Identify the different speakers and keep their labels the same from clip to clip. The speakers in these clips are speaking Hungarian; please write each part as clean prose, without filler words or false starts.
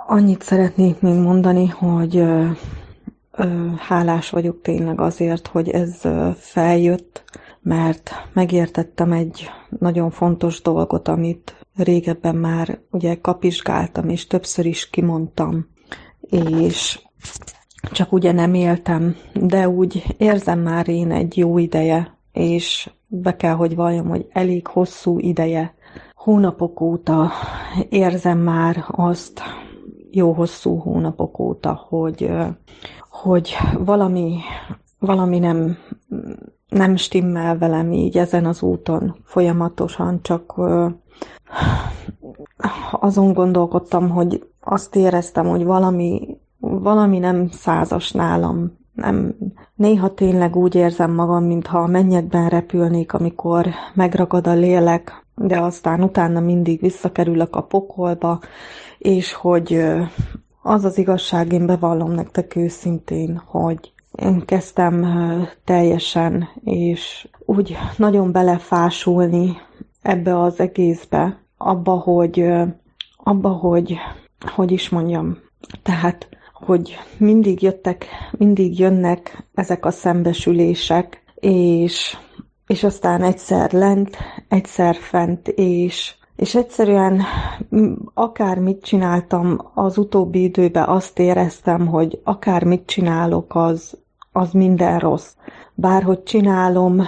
Speaker 1: Annyit szeretnék még mondani, hogy hálás vagyok tényleg azért, hogy ez feljött, mert megértettem egy nagyon fontos dolgot, amit régebben már ugye kapizsgáltam, és többször is kimondtam, és csak ugye nem éltem, de úgy érzem már én egy jó ideje, és be kell, hogy valljam, hogy elég hosszú ideje, hónapok óta érzem már azt, jó hosszú hónapok óta, hogy valami nem stimmel velem így ezen az úton folyamatosan, csak azon gondolkodtam, hogy azt éreztem, hogy valami nem százas nálam. Nem. Néha tényleg úgy érzem magam, mintha a mennyekben repülnék, amikor megragad a lélek, de aztán utána mindig visszakerülök a pokolba, és hogy az az igazság, én bevallom nektek őszintén, hogy én kezdtem teljesen, és úgy nagyon belefásulni ebbe az egészbe, hogy is mondjam, tehát, hogy mindig jönnek ezek a szembesülések, és aztán egyszer lent, egyszer fent, és egyszerűen akármit csináltam az utóbbi időben, azt éreztem, hogy akármit csinálok, az minden rossz. Bárhogy csinálom,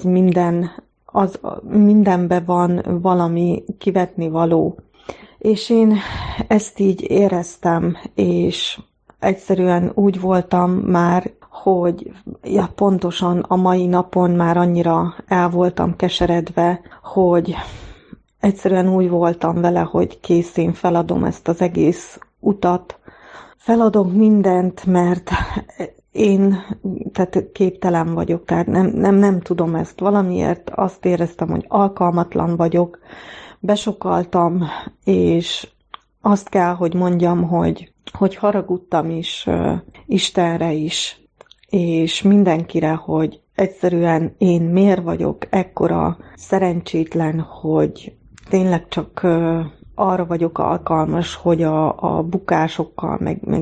Speaker 1: az mindenbe van valami kivetni való. És én ezt így éreztem, és egyszerűen úgy voltam már, hogy pontosan a mai napon már annyira el voltam keseredve, hogy egyszerűen úgy voltam vele, hogy kész, én feladom ezt az egész utat. Feladom mindent, mert én tehát képtelen vagyok, tehát nem tudom ezt. Valamiért azt éreztem, hogy alkalmatlan vagyok, besokaltam, és azt kell, hogy mondjam, hogy haragudtam is Istenre is, és mindenkire, hogy egyszerűen én miért vagyok ekkora szerencsétlen, hogy tényleg csak arra vagyok alkalmas, hogy a bukásokkal, meg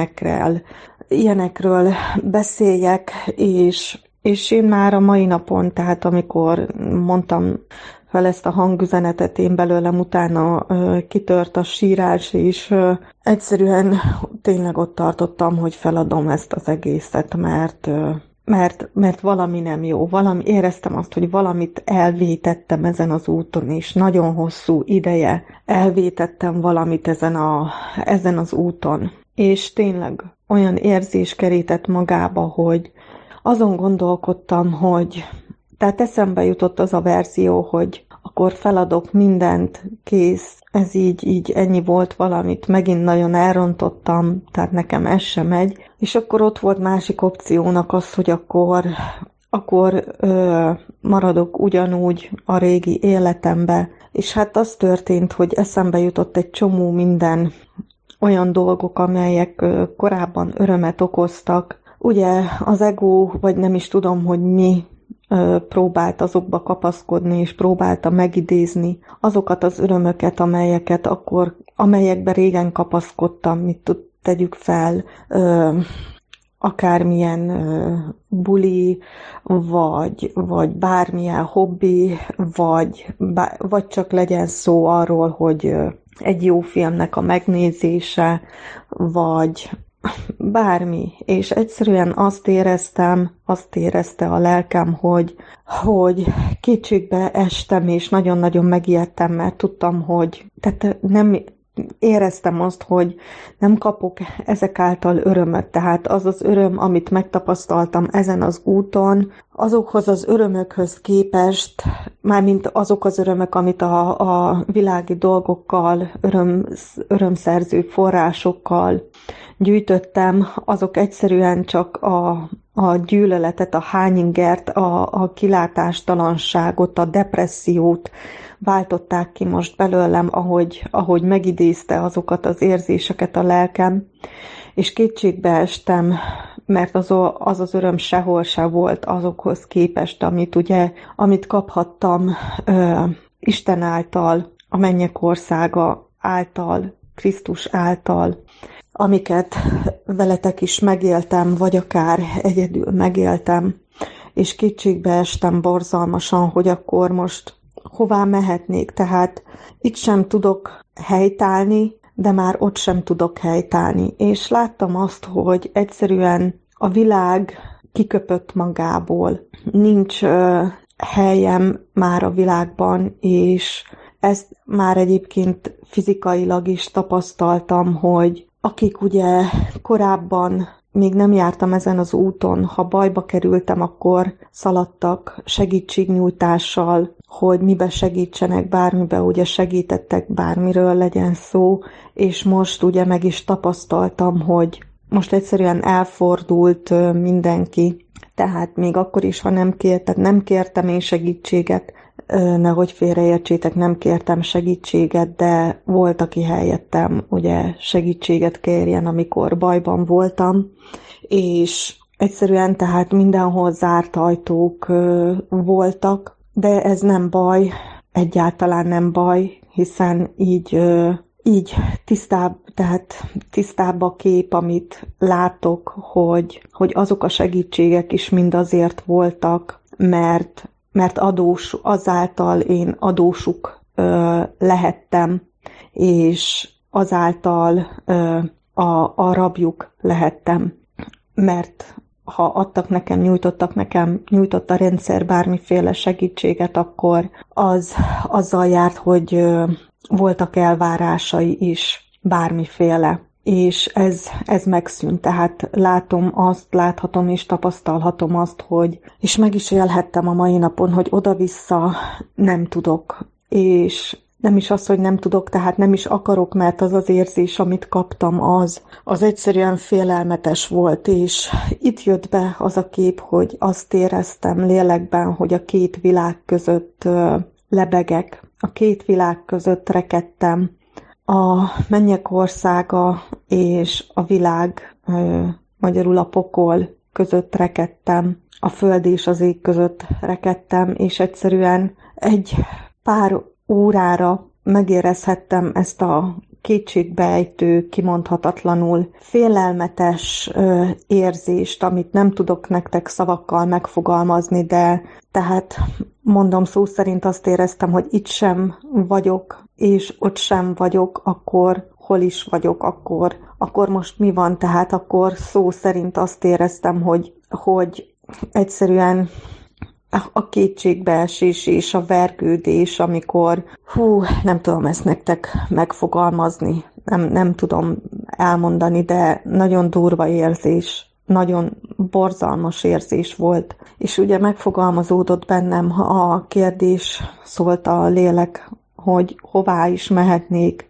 Speaker 1: ilyenekről beszéljek, és én már a mai napon, tehát amikor mondtam fel ezt a hangüzenetet, én belőlem utána kitört a sírás, és egyszerűen tényleg ott tartottam, hogy feladom ezt az egészet, mert valami nem jó. Éreztem azt, hogy valamit elvétettem ezen az úton, és nagyon hosszú ideje elvétettem valamit ezen az úton. És tényleg olyan érzés kerített magába, hogy azon gondolkodtam, tehát eszembe jutott az a verzió, hogy akkor feladok mindent, kész, ez így ennyi volt valamit, megint nagyon elrontottam, tehát nekem ez sem megy. És akkor ott volt másik opciónak az, hogy akkor maradok ugyanúgy a régi életembe. És hát az történt, hogy eszembe jutott egy csomó minden olyan dolgok, amelyek korábban örömet okoztak. Ugye az ego, vagy nem is tudom, hogy mi, próbált azokba kapaszkodni, és próbálta megidézni azokat az örömöket, amelyekbe régen kapaszkodtam, tegyük fel, akármilyen buli, vagy bármilyen hobbi, vagy csak legyen szó arról, hogy egy jó filmnek a megnézése, vagy bármi, és egyszerűen azt érezte a lelkem, hogy kétségbe estem, és nagyon-nagyon megijedtem, mert tudtam, tehát nem éreztem azt, hogy nem kapok ezek által örömöt, tehát az az öröm, amit megtapasztaltam ezen az úton, azokhoz az örömökhöz képest, mármint azok az örömök, amit a világi dolgokkal, örömszerző forrásokkal gyűjtöttem, azok egyszerűen csak a gyűlöletet, a hányingert, a kilátástalanságot, a depressziót váltották ki most belőlem, ahogy megidézte azokat az érzéseket a lelkem, és kétségbe estem, mert az öröm sehol se volt azokhoz képest, amit kaphattam Isten által, a mennyek országa által, Krisztus által, amiket veletek is megéltem, vagy akár egyedül megéltem, és kétségbe estem borzalmasan, hogy akkor most hová mehetnék. Tehát itt sem tudok helytállni, de már ott sem tudok helytállni. És láttam azt, hogy egyszerűen a világ kiköpött magából. Nincs helyem már a világban, és ezt már egyébként fizikailag is tapasztaltam, hogy akik ugye korábban még nem jártam ezen az úton, ha bajba kerültem, akkor szaladtak segítségnyújtással, hogy mibe segítsenek, bármibe ugye segítettek, bármiről legyen szó, és most ugye meg is tapasztaltam, hogy most egyszerűen elfordult mindenki, tehát még akkor is, ha nem kértem én segítséget, nehogy félreértsétek, nem kértem segítséget, de volt, aki helyettem ugye segítséget kérjen, amikor bajban voltam, és egyszerűen tehát mindenhol zárt ajtók voltak, de ez nem baj, egyáltalán nem baj, hiszen így tisztább a kép, amit látok, hogy azok a segítségek is mind azért voltak, mert azáltal én adósuk lehettem, és azáltal a rabjuk lehettem. Mert ha adtak nekem, nyújtott a rendszer bármiféle segítséget, akkor azzal járt, hogy voltak elvárásai is, bármiféle. És ez megszűnt, tehát láthatom és tapasztalhatom azt, hogy, és meg is élhettem a mai napon, hogy oda-vissza nem tudok, és nem is az, hogy nem tudok, tehát nem is akarok, mert az az érzés, amit kaptam, az egyszerűen félelmetes volt, és itt jött be az a kép, hogy azt éreztem lélekben, hogy a két világ között lebegek, a két világ között rekedtem, a mennyek országa és a világ, magyarul a pokol között rekedtem, a föld és az ég között rekedtem, és egyszerűen egy pár órára megérezhettem ezt a kétségbeejtő, kimondhatatlanul félelmetes érzést, amit nem tudok nektek szavakkal megfogalmazni, de tehát mondom, szó szerint azt éreztem, hogy itt sem vagyok, és ott sem vagyok, akkor hol is vagyok, akkor most mi van? Tehát akkor szó szerint azt éreztem, hogy egyszerűen a kétségbeesés és a vergődés, amikor, nem tudom ezt nektek megfogalmazni, nem tudom elmondani, de nagyon durva érzés, nagyon borzalmas érzés volt. És ugye megfogalmazódott bennem a kérdés, szólt a lélek, hogy hová is mehetnék,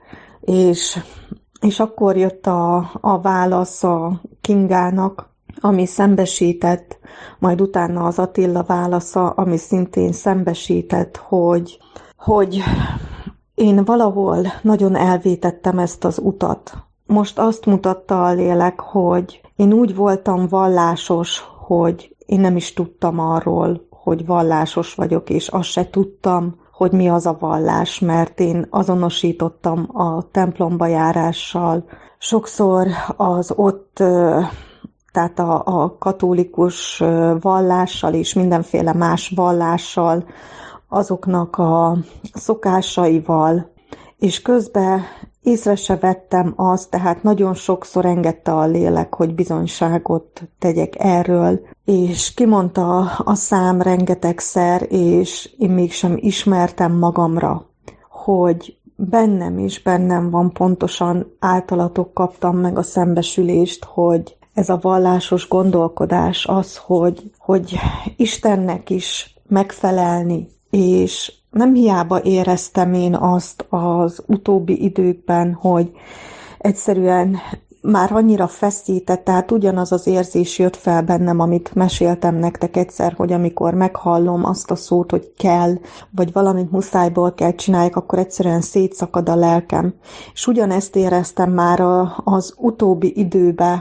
Speaker 1: és akkor jött a válasz a Kingának, ami szembesített, majd utána az Attila válasza, ami szintén szembesített, hogy én valahol nagyon elvétettem ezt az utat. Most azt mutatta a lélek, hogy én úgy voltam vallásos, hogy én nem is tudtam arról, hogy vallásos vagyok, és azt se tudtam, hogy mi az a vallás, mert én azonosítottam a templomba járással. Sokszor az ott, tehát a katolikus vallással és mindenféle más vallással, azoknak a szokásaival, és közben észre se vettem azt, tehát nagyon sokszor engedte a lélek, hogy bizonyságot tegyek erről, és kimondta a szám rengetegszer, és én mégsem ismertem magamra, hogy bennem van pontosan, általatok kaptam meg a szembesülést, hogy ez a vallásos gondolkodás az, hogy Istennek is megfelelni, és nem hiába éreztem én azt az utóbbi időkben, hogy egyszerűen már annyira feszített, tehát ugyanaz az érzés jött fel bennem, amit meséltem nektek egyszer, hogy amikor meghallom azt a szót, hogy kell, vagy valamit muszájból kell csinálják, akkor egyszerűen szétszakad a lelkem. És ugyanezt éreztem már az utóbbi időben,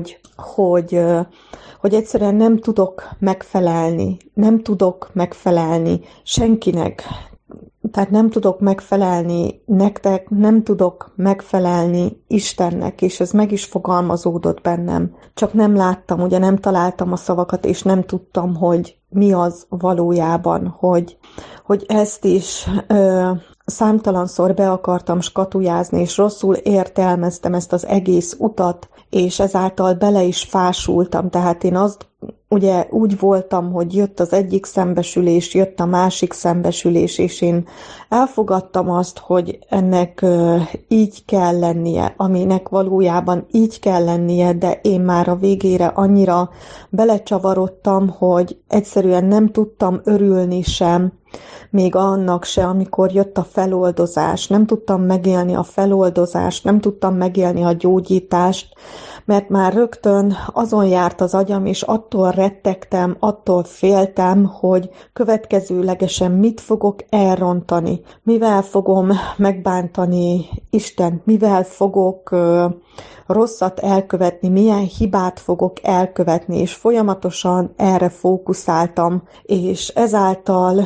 Speaker 1: hogy egyszerűen nem tudok megfelelni senkinek, tehát nem tudok megfelelni nektek, nem tudok megfelelni Istennek, és ez meg is fogalmazódott bennem. Csak nem láttam, ugye nem találtam a szavakat, és nem tudtam, hogy mi az valójában, hogy ezt is számtalanszor be akartam skatujázni, és rosszul értelmeztem ezt az egész utat, és ezáltal bele is fásultam. Tehát én ugye úgy voltam, hogy jött az egyik szembesülés, jött a másik szembesülés, és én elfogadtam azt, hogy ennek így kell lennie, aminek valójában így kell lennie, de én már a végére annyira belecsavarodtam, hogy egyszerűen nem tudtam örülni sem, még annak se, amikor jött a feloldozás. Nem tudtam megélni a feloldozást, nem tudtam megélni a gyógyítást, mert már rögtön azon járt az agyam, és attól rettegtem, attól féltem, hogy következőlegesen mit fogok elrontani, mivel fogom megbántani Istent, mivel fogok rosszat elkövetni, milyen hibát fogok elkövetni, és folyamatosan erre fókuszáltam, és ezáltal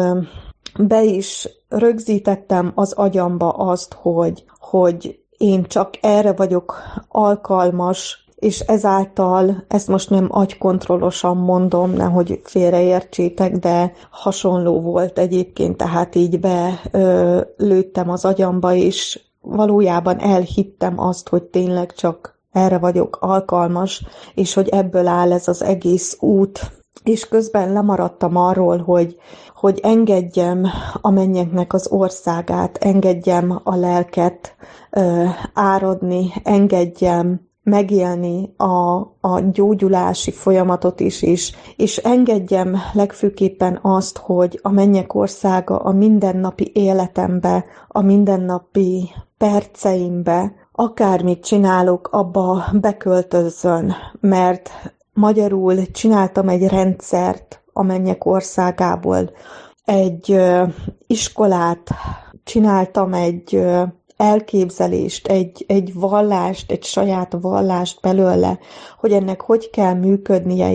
Speaker 1: be is rögzítettem az agyamba azt, hogy én csak erre vagyok alkalmas, és ezáltal, ezt most nem agykontrollosan mondom, nehogy félreértsétek, de hasonló volt egyébként, tehát így belőttem az agyamba, és valójában elhittem azt, hogy tényleg csak erre vagyok alkalmas, és hogy ebből áll ez az egész út. És közben lemaradtam arról, hogy engedjem a mennyeknek az országát, engedjem a lelket áradni, engedjem megélni a gyógyulási folyamatot is, és engedjem legfőképpen azt, hogy a mennyek országa a mindennapi életembe, a mindennapi perceimbe, akármit csinálok, abba beköltözzön, mert magyarul csináltam egy rendszert a mennyek országából, egy iskolát, csináltam egy elképzelést, egy vallást, egy saját vallást belőle, hogy ennek hogy kell működnie,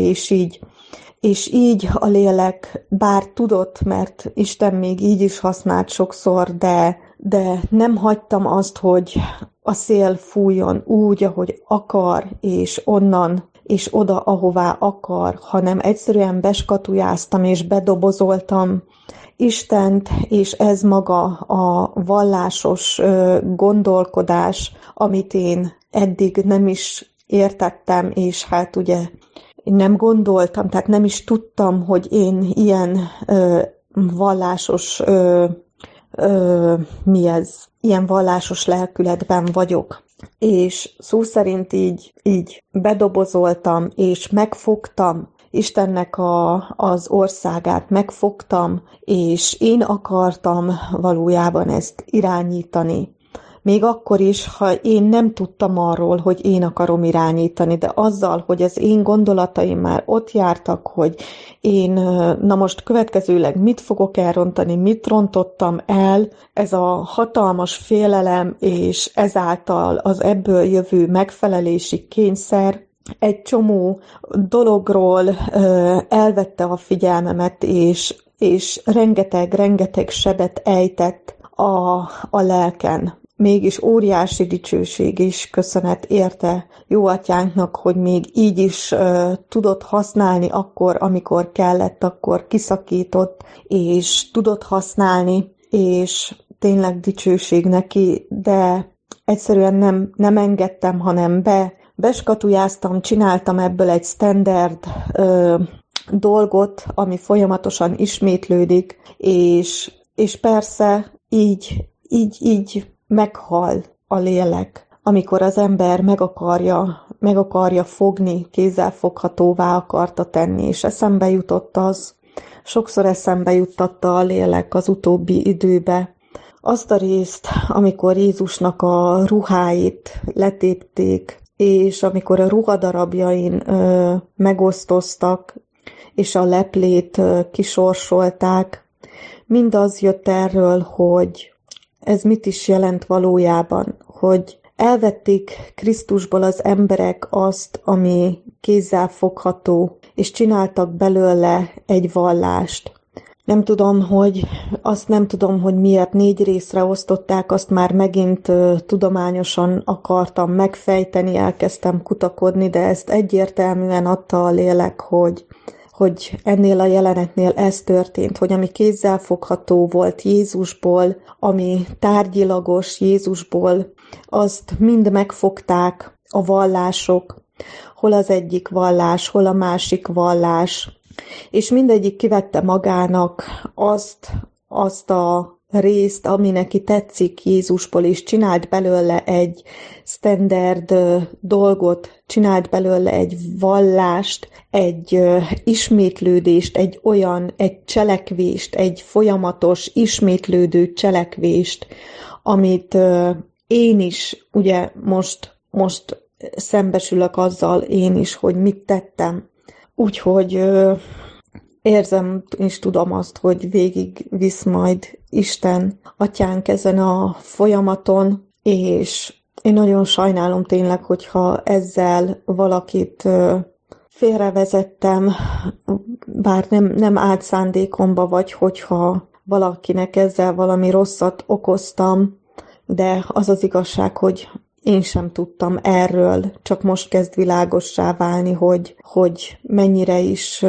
Speaker 1: és így a lélek, bár tudott, mert Isten még így is használt sokszor, de nem hagytam azt, hogy a szél fújjon úgy, ahogy akar, és onnan és oda, ahová akar, hanem egyszerűen beskatujáztam és bedobozoltam Istent, és ez maga a vallásos gondolkodás, amit én eddig nem is értettem, és hát ugye nem gondoltam, tehát nem is tudtam, hogy én ilyen vallásos, ilyen vallásos lelkületben vagyok. És szó szerint így bedobozoltam, és megfogtam Istennek az országát, megfogtam, és én akartam valójában ezt irányítani. Még akkor is, ha én nem tudtam arról, hogy én akarom irányítani, de azzal, hogy az én gondolataim már ott jártak, hogy én, na most következőleg mit fogok elrontani, mit rontottam el, ez a hatalmas félelem, és ezáltal az ebből jövő megfelelési kényszer, egy csomó dologról elvette a figyelmemet, és rengeteg sebet ejtett a lelken. Mégis óriási dicsőség és köszönet érte Jóatyánknak, hogy még így is tudott használni akkor, amikor kellett, akkor kiszakított, és tudott használni, és tényleg dicsőség neki, de egyszerűen nem engedtem, hanem beskatujáztam, csináltam ebből egy standard dolgot, ami folyamatosan ismétlődik, és persze így meghal a lélek, amikor az ember meg akarja fogni, kézzelfoghatóvá akarta tenni, és eszembe jutott az, sokszor eszembe juttatta a lélek az utóbbi időbe, azt a részt, amikor Jézusnak a ruháit letépték, és amikor a ruhadarabjain megosztoztak, és a leplét kisorsolták, mindaz jött erről, hogy ez mit is jelent valójában, hogy elvették Krisztusból az emberek azt, ami kézzel fogható, és csináltak belőle egy vallást. Azt nem tudom, hogy miért 4 részre osztották, azt már megint tudományosan akartam megfejteni, elkezdtem kutakodni, de ezt egyértelműen adta a lélek, hogy ennél a jelenetnél ez történt, hogy ami kézzelfogható volt Jézusból, ami tárgyilagos Jézusból, azt mind megfogták a vallások, hol az egyik vallás, hol a másik vallás, és mindegyik kivette magának azt a részt, ami neki tetszik Jézusból, és csinált belőle egy standard dolgot, csinált belőle egy vallást, egy ismétlődést, egy cselekvést, egy folyamatos, ismétlődő cselekvést, amit én is, ugye most szembesülök azzal én is, hogy mit tettem. Úgyhogy érzem és tudom azt, hogy végig visz majd Isten, Atyánk ezen a folyamaton, és én nagyon sajnálom tényleg, hogyha ezzel valakit félrevezettem, bár nem állt szándékomba, vagy hogyha valakinek ezzel valami rosszat okoztam, de az az igazság, hogy én sem tudtam erről, csak most kezd világossá válni, hogy mennyire is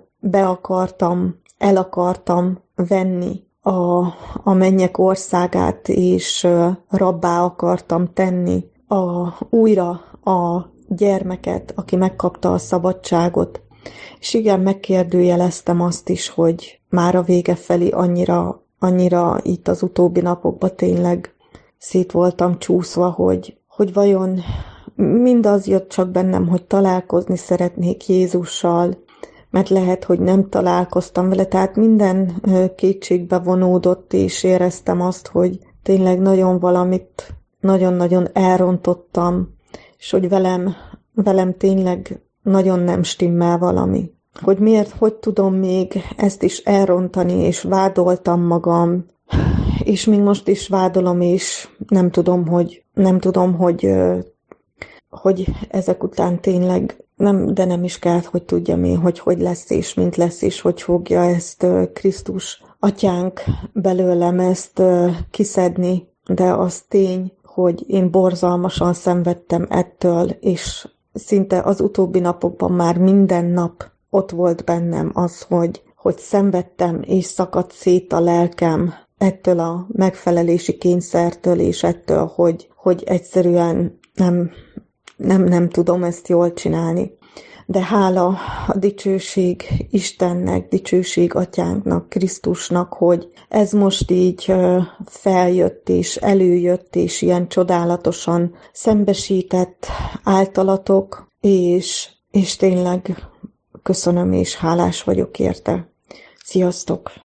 Speaker 1: el akartam venni a mennyek országát, és rabbá akartam tenni újra a gyermeket, aki megkapta a szabadságot. És igen, megkérdőjeleztem azt is, hogy már a vége felé annyira itt az utóbbi napokban tényleg szét voltam csúszva, hogy vajon mindaz jött csak bennem, hogy találkozni szeretnék Jézussal, mert lehet, hogy nem találkoztam vele, tehát minden kétségbe vonódott, és éreztem azt, hogy tényleg nagyon-nagyon elrontottam, és hogy velem tényleg nagyon nem stimmel valami. Hogy tudom még ezt is elrontani, és vádoltam magam, és még most is vádolom, és nem tudom, hogy ezek után tényleg nem is kellett, hogy tudjam én, hogy lesz és mint lesz, és hogy fogja ezt Krisztus Atyánk belőlem ezt kiszedni, de az tény, hogy én borzalmasan szenvedtem ettől, és szinte az utóbbi napokban már minden nap ott volt bennem az, hogy szenvedtem, és szakadt szét a lelkem ettől a megfelelési kényszertől, és ettől, hogy egyszerűen nem tudom ezt jól csinálni. De hála a dicsőség Istennek, dicsőség Atyánknak, Krisztusnak, hogy ez most így feljött és előjött, és ilyen csodálatosan szembesített általatok, és tényleg köszönöm és hálás vagyok érte. Sziasztok!